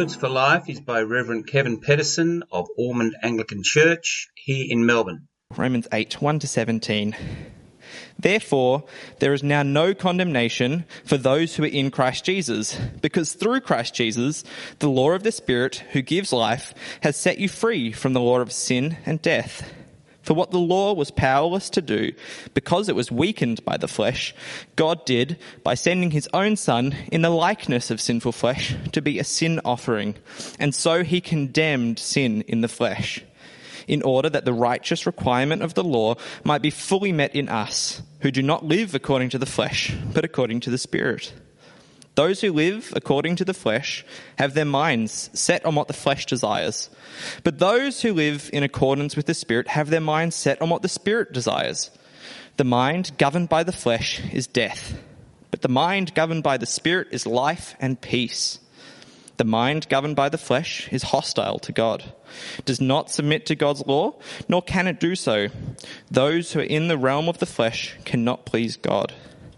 Words for Life is by Reverend Kevin Pedersen of Ormond Anglican Church here in Melbourne. Romans 8, 1-17. Therefore, there is now no condemnation for those who are in Christ Jesus, because through Christ Jesus, the law of the Spirit who gives life has set you free from the law of sin and death. For what the law was powerless to do, because it was weakened by the flesh, God did by sending his own Son in the likeness of sinful flesh to be a sin offering, and so he condemned sin in the flesh, in order that the righteous requirement of the law might be fully met in us, who do not live according to the flesh, but according to the Spirit. Those who live according to the flesh have their minds set on what the flesh desires. But those who live in accordance with the Spirit have their minds set on what the Spirit desires. The mind governed by the flesh is death, but the mind governed by the Spirit is life and peace. The mind governed by the flesh is hostile to God, does not submit to God's law, nor can it do so. Those who are in the realm of the flesh cannot please God.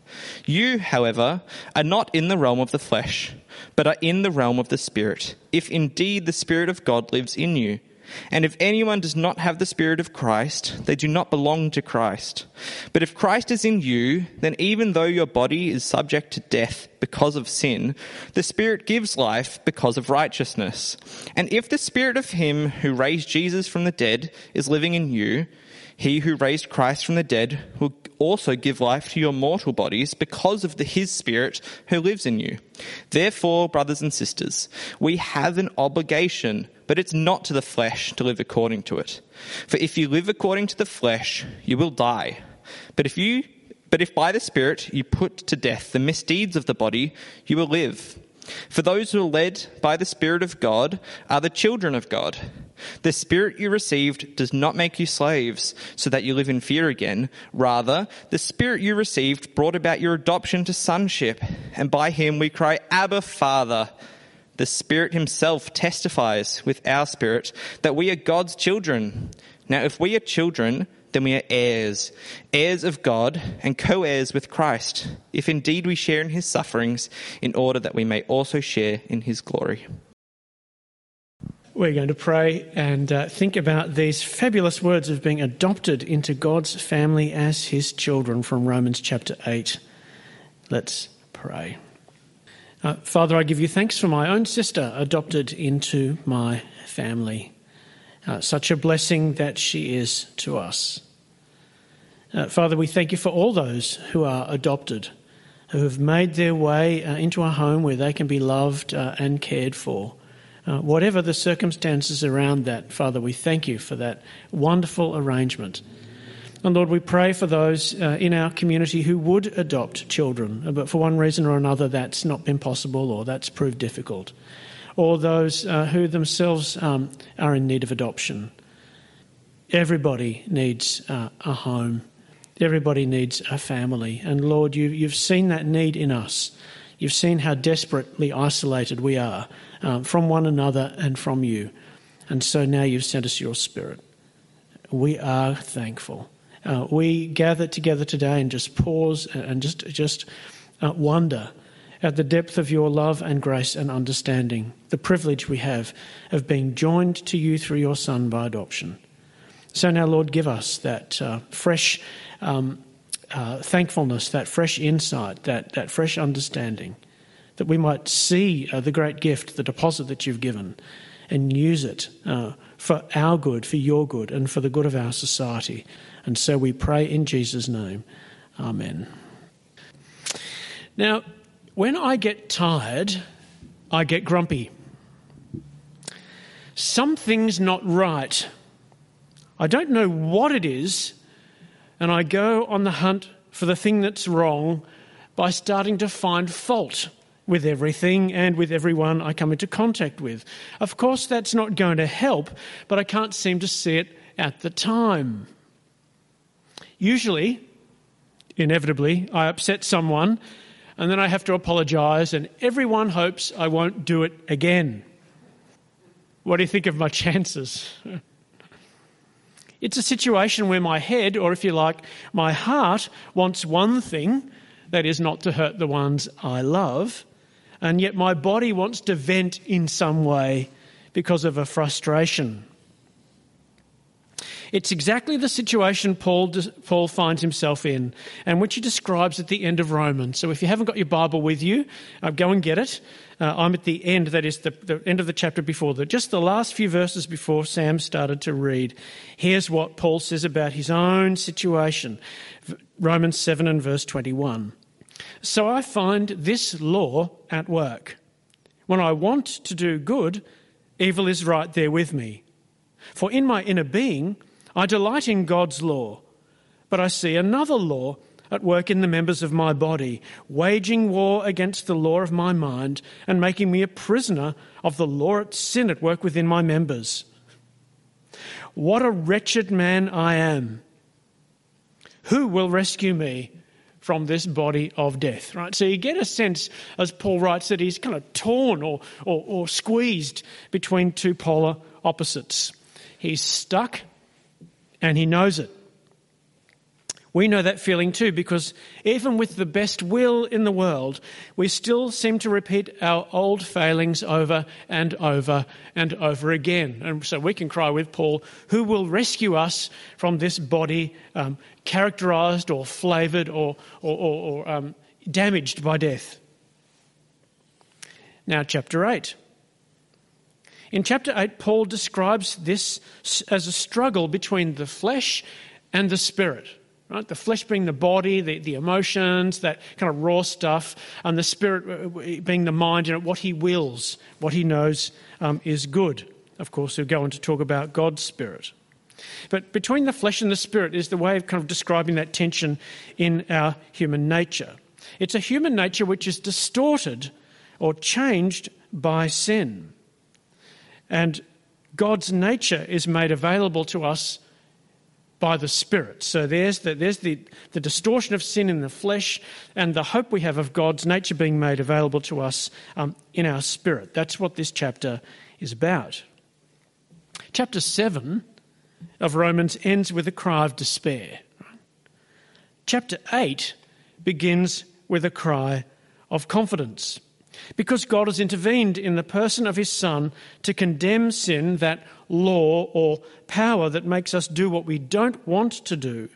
You, however, are not in the realm of the flesh, but are in the realm of the Spirit, if indeed the Spirit of God lives in you. And if anyone does not have the Spirit of Christ, they do not belong to Christ. But if Christ is in you, then even though your body is subject to death because of sin, the Spirit gives life because of righteousness. And if the Spirit of him who raised Jesus from the dead is living in you, he who raised Christ from the dead will also give life to your mortal bodies because of his Spirit who lives in you. Therefore, brothers and sisters, we have an obligation, but it's not to the flesh to live according to it. For if you live according to the flesh, you will die. But if by the Spirit you put to death the misdeeds of the body, you will live. For those who are led by the Spirit of God are the children of God. The Spirit you received does not make you slaves, so that you live in fear again. Rather, the Spirit you received brought about your adoption to sonship, and by him we cry, Abba, Father. The Spirit himself testifies with our spirit that we are God's children. Now, if we are children, then we are heirs, heirs of God and co-heirs with Christ, if indeed we share in his sufferings, in order that we may also share in his glory. We're going to pray and think about these fabulous words of being adopted into God's family as his children from Romans chapter 8. Let's pray. Father, I give you thanks for my own sister adopted into my family. Such a blessing that she is to us. Father, we thank you for all those who are adopted, who have made their way into a home where they can be loved and cared for. Whatever the circumstances around that, Father, we thank you for that wonderful arrangement. And Lord, we pray for those in our community who would adopt children, but for one reason or another that's not been possible or that's proved difficult. Or those who themselves are in need of adoption. Everybody needs a home. Everybody needs a family. And Lord, you've seen that need in us. You've seen how desperately isolated we are from one another and from you. And so now you've sent us your Spirit. We are thankful. We gather together today and just pause and just wonder at the depth of your love and grace and understanding, the privilege we have of being joined to you through your Son by adoption. So now, Lord, give us that fresh thankfulness, that fresh insight, that fresh understanding, that we might see the great gift, the deposit that you've given, and use it for our good, for your good, and for the good of our society. And so we pray in Jesus' name. Amen. Now, when I get tired, I get grumpy. Something's not right. I don't know what it is, and I go on the hunt for the thing that's wrong by starting to find fault with everything and with everyone I come into contact with. Of course, that's not going to help, but I can't seem to see it at the time. Usually, inevitably, I upset someone, and then I have to apologise, and everyone hopes I won't do it again. What do you think of my chances? It's a situation where my head, or if you like, my heart, wants one thing, that is not to hurt the ones I love, and yet my body wants to vent in some way because of a frustration. It's exactly the situation Paul finds himself in, and which he describes at the end of Romans. So if you haven't got your Bible with you, go and get it. I'm at the end, that is the end of the chapter before, just the last few verses before Sam started to read. Here's what Paul says about his own situation. Romans 7 and verse 21. So I find this law at work. When I want to do good, evil is right there with me. For in my inner being, I delight in God's law, but I see another law at work in the members of my body, waging war against the law of my mind and making me a prisoner of the law of sin at work within my members. What a wretched man I am. Who will rescue me from this body of death? Right. So you get a sense, as Paul writes, that he's kind of torn or squeezed between two polar opposites. He's stuck and he knows it. We know that feeling too, because even with the best will in the world, we still seem to repeat our old failings over and over and over again. And so we can cry with Paul, who will rescue us from this body characterised or flavoured or damaged by death? Now, chapter 8. In chapter 8, Paul describes this as a struggle between the flesh and the spirit. Right? The flesh being the body, the emotions, that kind of raw stuff, and the spirit being the mind, what he wills, what he knows is good. Of course, he'll go on to talk about God's spirit. But between the flesh and the spirit is the way of kind of describing that tension in our human nature. It's a human nature which is distorted or changed by sin. And God's nature is made available to us by the Spirit. So there's the distortion of sin in the flesh and the hope we have of God's nature being made available to us in our spirit. That's what this chapter is about. Chapter 7 of Romans ends with a cry of despair. Chapter 8 begins with a cry of confidence, because God has intervened in the person of his Son to condemn sin, that law or power that makes us do what we don't want to do.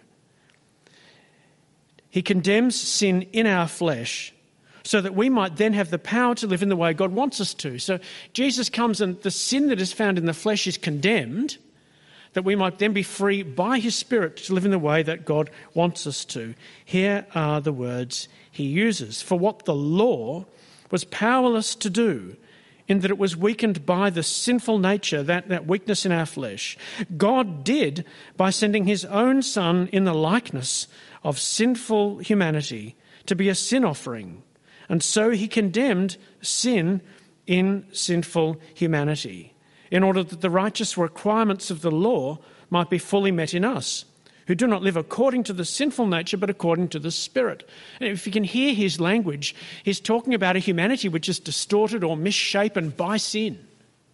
He condemns sin in our flesh so that we might then have the power to live in the way God wants us to. So Jesus comes and the sin that is found in the flesh is condemned, that we might then be free by his Spirit to live in the way that God wants us to. Here are the words he uses. For what the law was powerless to do, in that it was weakened by the sinful nature, that weakness in our flesh, God did by sending his own Son in the likeness of sinful humanity to be a sin offering. And so he condemned sin in sinful humanity, in order that the righteous requirements of the law might be fully met in us, who do not live according to the sinful nature, but according to the Spirit. And if you can hear his language, he's talking about a humanity which is distorted or misshapen by sin.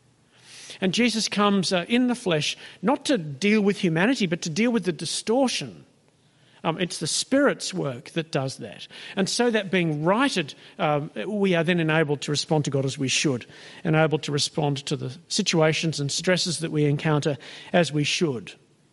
And Jesus comes in the flesh, not to deal with humanity, but to deal with the distortion. It's the Spirit's work that does that. And so that being righted, we are then enabled to respond to God as we should, and able to respond to the situations and stresses that we encounter as we should.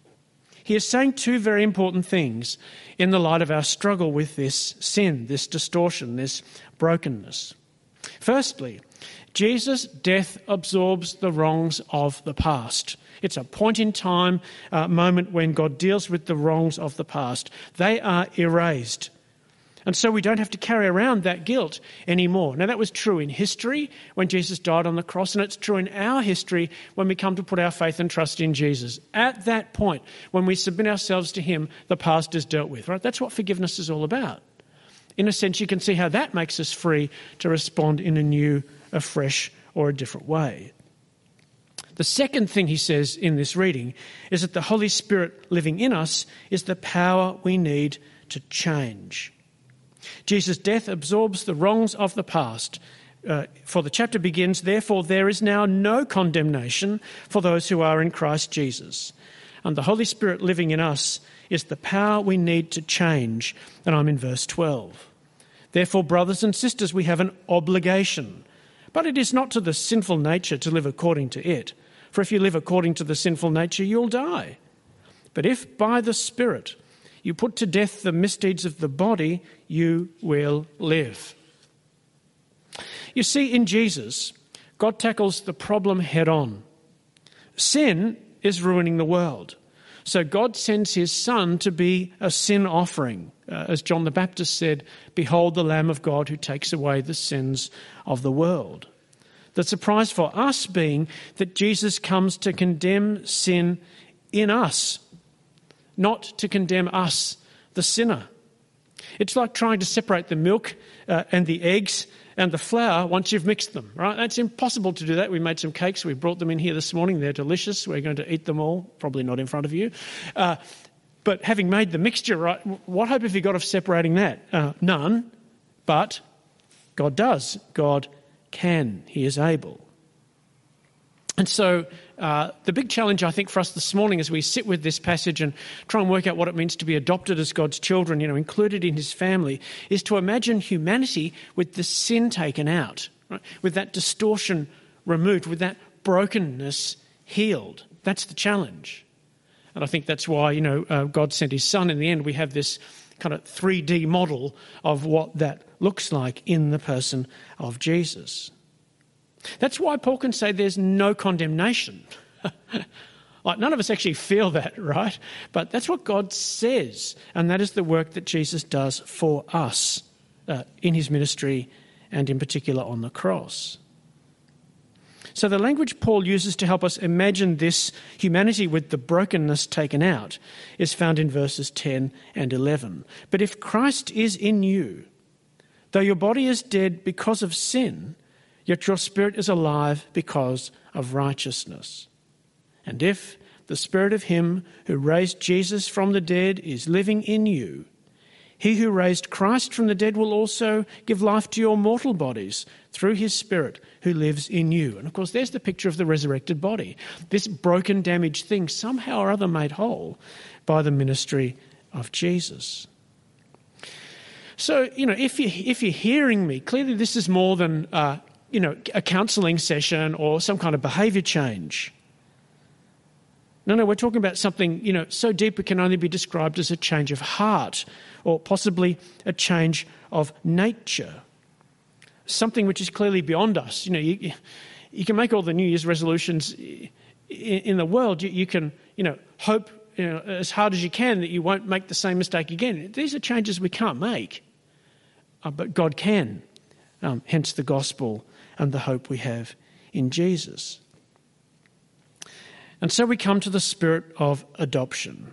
He is saying two very important things in the light of our struggle with this sin, this distortion, this brokenness. Firstly, Jesus' death absorbs the wrongs of the past. It's a point in time moment when God deals with the wrongs of the past. They are erased. And so we don't have to carry around that guilt anymore. Now, that was true in history when Jesus died on the cross, and it's true in our history when we come to put our faith and trust in Jesus. At that point, when we submit ourselves to him, the past is dealt with, right? That's what forgiveness is all about. In a sense, you can see how that makes us free to respond in a new, a fresh, or a different way. The second thing he says in this reading is that the Holy Spirit living in us is the power we need to change. Jesus' death absorbs the wrongs of the past. For the chapter begins, therefore there is now no condemnation for those who are in Christ Jesus. And the Holy Spirit living in us is the power we need to change. And I'm in verse 12. Therefore, brothers and sisters, we have an obligation. But it is not to the sinful nature to live according to it. For if you live according to the sinful nature, you'll die. But if by the Spirit you put to death the misdeeds of the body, you will live. You see, in Jesus, God tackles the problem head on. Sin is ruining the world. So God sends his Son to be a sin offering. As John the Baptist said, "Behold the Lamb of God who takes away the sins of the world." The surprise for us being that Jesus comes to condemn sin in us, not to condemn us, the sinner. It's like trying to separate the milk and the eggs and the flour once you've mixed them, right? It's impossible to do that. We made some cakes. We brought them in here this morning. They're delicious. We're going to eat them all, probably not in front of you. But having made the mixture, right, what hope have you got of separating that? None, but God does. God can. He is able. And so the big challenge, I think, for us this morning as we sit with this passage and try and work out what it means to be adopted as God's children, included in his family, is to imagine humanity with the sin taken out, right? With that distortion removed, with that brokenness healed. That's the challenge. And I think that's why, God sent his Son. In the end, we have this kind of 3D model of what that looks like in the person of Jesus. That's why Paul can say there's no condemnation. Like, none of us actually feel that, right? But that's what God says, and that is the work that Jesus does for us in his ministry and in particular on the cross. So the language Paul uses to help us imagine this humanity with the brokenness taken out is found in verses 10 and 11. But if Christ is in you, though your body is dead because of sin, yet your spirit is alive because of righteousness. And if the Spirit of him who raised Jesus from the dead is living in you, he who raised Christ from the dead will also give life to your mortal bodies through his Spirit who lives in you. And of course, there's the picture of the resurrected body. This broken, damaged thing somehow or other made whole by the ministry of Jesus. So, if you're hearing me, clearly this is more than a counselling session or some kind of behaviour change. No, we're talking about something, so deep it can only be described as a change of heart or possibly a change of nature. Something which is clearly beyond us. You can make all the New Year's resolutions in the world. You can, hope as hard as you can that you won't make the same mistake again. These are changes we can't make, but God can. Hence the gospel and the hope we have in Jesus. And so we come to the spirit of adoption.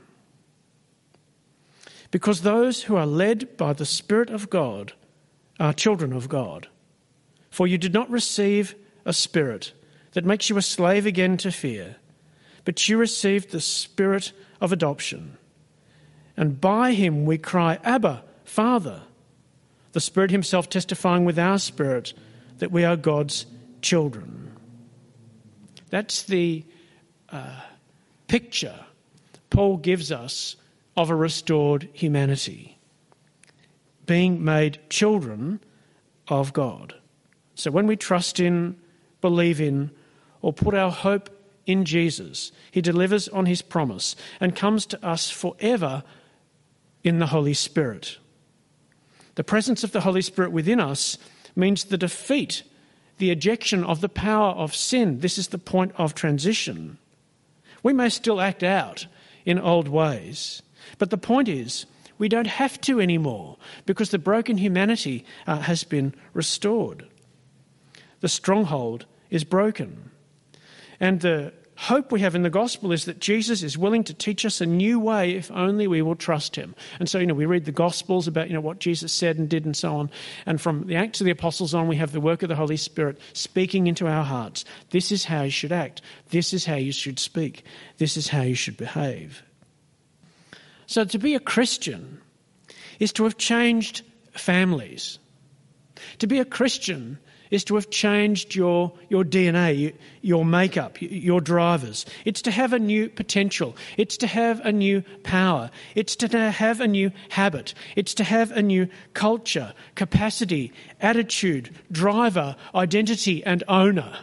Because those who are led by the Spirit of God are children of God. For you did not receive a spirit that makes you a slave again to fear, but you received the Spirit of adoption. And by him we cry, Abba, Father. The Spirit himself testifying with our spirit that we are God's children. That's the picture Paul gives us of a restored humanity, being made children of God. So when we trust in, believe in, or put our hope in Jesus, he delivers on his promise and comes to us forever in the Holy Spirit. The presence of the Holy Spirit within us means the defeat, the ejection of the power of sin. This is the point of transition. We may still act out in old ways, but the point is we don't have to anymore because the broken humanity has been restored. The stronghold is broken. And the hope we have in the gospel is that Jesus is willing to teach us a new way if only we will trust him. And so, we read the gospels about, what Jesus said and did and so on. And from the Acts of the Apostles on, we have the work of the Holy Spirit speaking into our hearts. This is how you should act. This is how you should speak. This is how you should behave. So to be a Christian is to have changed families. To be a Christian is to have changed your DNA, your makeup, your drivers. It's to have a new potential. It's to have a new power. It's to have a new habit. It's to have a new culture, capacity, attitude, driver, identity, and owner.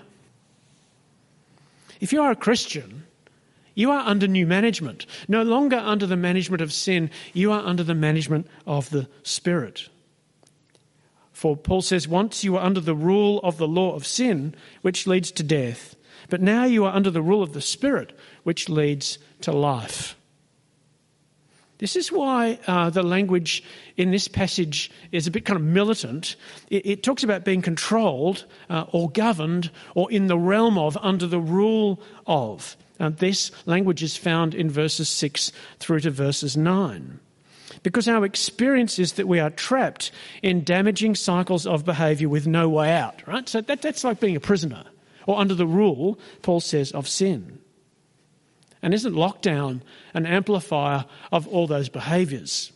If you are a Christian, you are under new management. No longer under the management of sin, you are under the management of the Spirit. For Paul says, once you were under the rule of the law of sin, which leads to death, but now you are under the rule of the Spirit, which leads to life. This is why the language in this passage is a bit kind of militant. It talks about being controlled or governed or in the realm of, under the rule of. This language is found in verses 6 through to verses 9. Because our experience is that we are trapped in damaging cycles of behaviour with no way out, right? So that's like being a prisoner or under the rule, Paul says, of sin. And isn't lockdown an amplifier of all those behaviours?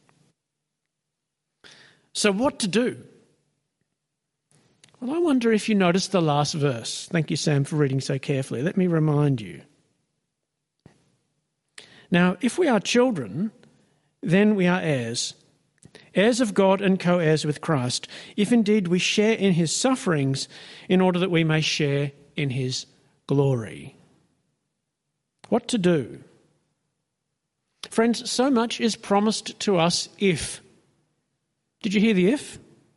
So what to do? Well, I wonder if you noticed the last verse. Thank you, Sam, for reading so carefully. Let me remind you. Now, if we are children, then we are heirs, heirs of God and co-heirs with Christ, if indeed we share in his sufferings, in order that we may share in his glory. What to do? Friends, so much is promised to us if. Did you hear the if?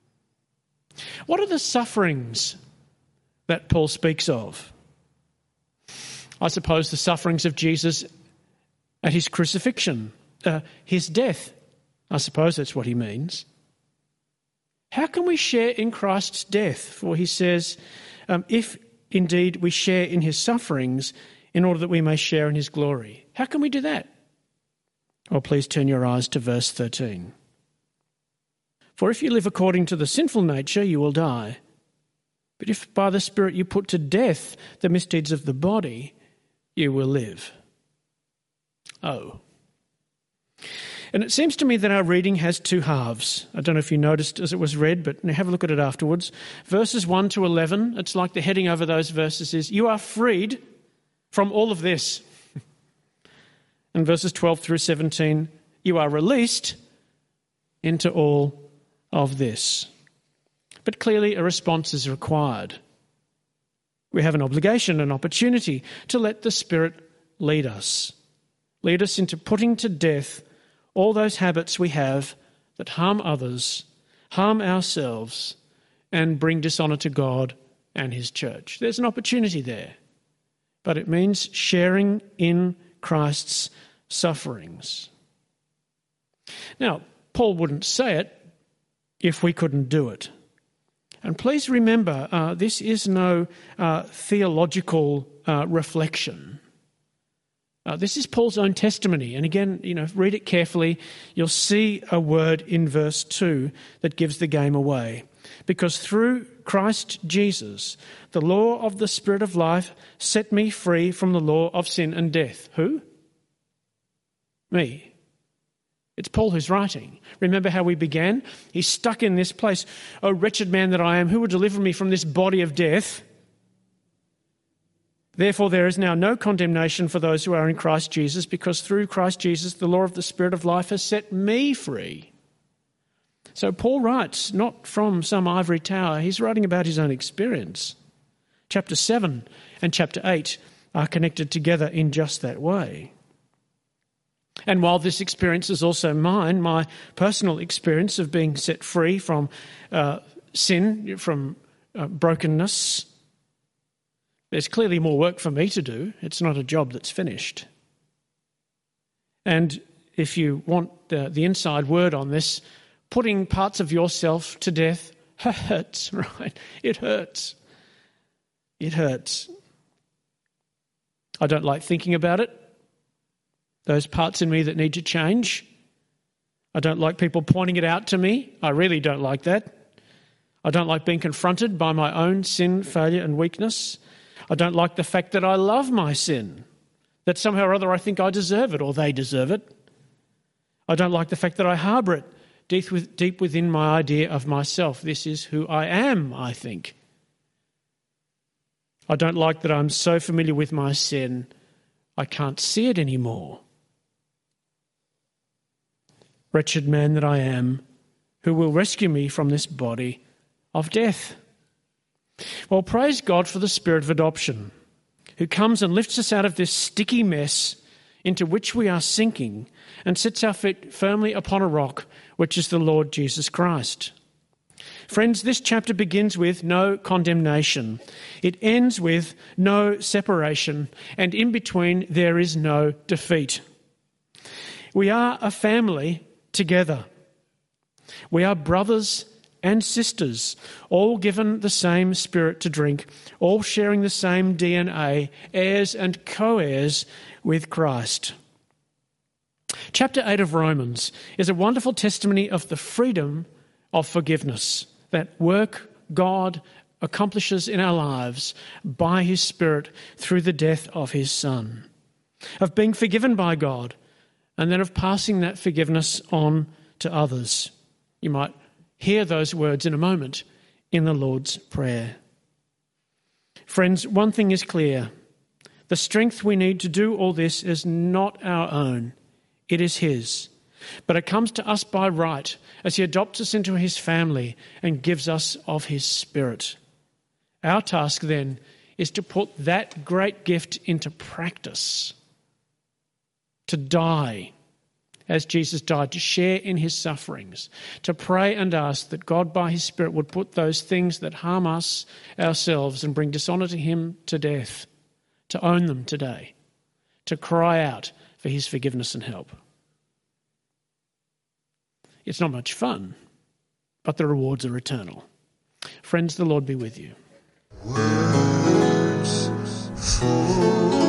What are the sufferings that Paul speaks of? I suppose the sufferings of Jesus at his crucifixion. His death, I suppose that's what he means. How can we share in Christ's death? For he says, if indeed we share in his sufferings, in order that we may share in his glory. How can we do that? Well, please turn your eyes to verse 13. For if you live according to the sinful nature, you will die. But if by the Spirit you put to death the misdeeds of the body, you will live. Oh. And it seems to me that our reading has two halves. I don't know if you noticed as it was read, but have a look at it afterwards. Verses 1 to 11, it's like the heading over those verses is, you are freed from all of this. And verses 12 through 17, you are released into all of this. But clearly a response is required. We have an obligation, an opportunity to let the Spirit lead us into putting to death all those habits we have that harm others, harm ourselves, and bring dishonour to God and his church. There's an opportunity there, but it means sharing in Christ's sufferings. Now, Paul wouldn't say it if we couldn't do it. And please remember, this is no theological reflection. This is Paul's own testimony. And again, read it carefully. You'll see a word in verse 2 that gives the game away. Because through Christ Jesus, the law of the Spirit of life set me free from the law of sin and death. Who? Me. It's Paul who's writing. Remember how we began? He's stuck in this place. Oh, wretched man that I am, who will deliver me from this body of death? Therefore, there is now no condemnation for those who are in Christ Jesus, because through Christ Jesus, the law of the Spirit of life has set me free. So Paul writes not from some ivory tower. He's writing about his own experience. Chapter 7 and chapter 8 are connected together in just that way. And while this experience is also mine, my personal experience of being set free from sin, from brokenness, there's clearly more work for me to do. It's not a job that's finished. And if you want the inside word on this, putting parts of yourself to death hurts, right? It hurts. It hurts. I don't like thinking about it. Those parts in me that need to change. I don't like people pointing it out to me. I really don't like that. I don't like being confronted by my own sin, failure and weakness. I don't like the fact that I love my sin, that somehow or other I think I deserve it or they deserve it. I don't like the fact that I harbour it deep within my idea of myself. This is who I am, I think. I don't like that I'm so familiar with my sin, I can't see it anymore. Wretched man that I am, who will rescue me from this body of death? Well, praise God for the Spirit of adoption, who comes and lifts us out of this sticky mess into which we are sinking and sets our feet firmly upon a rock, which is the Lord Jesus Christ. Friends, this chapter begins with no condemnation. It ends with no separation, and in between there is no defeat. We are a family together. We are brothers and sisters, all given the same Spirit to drink, all sharing the same DNA, heirs and co-heirs with Christ. Chapter 8 of Romans is a wonderful testimony of the freedom of forgiveness that work God accomplishes in our lives by his Spirit through the death of his Son, of being forgiven by God and then of passing that forgiveness on to others. You might hear those words in a moment in the Lord's Prayer. Friends, one thing is clear. The strength we need to do all this is not our own. It is his. But it comes to us by right as he adopts us into his family and gives us of his Spirit. Our task then is to put that great gift into practice, to die as Jesus died, to share in his sufferings, to pray and ask that God by his Spirit would put those things that harm us ourselves and bring dishonour to him to death, to own them today, to cry out for his forgiveness and help. It's not much fun, but the rewards are eternal. Friends, the Lord be with you. Words for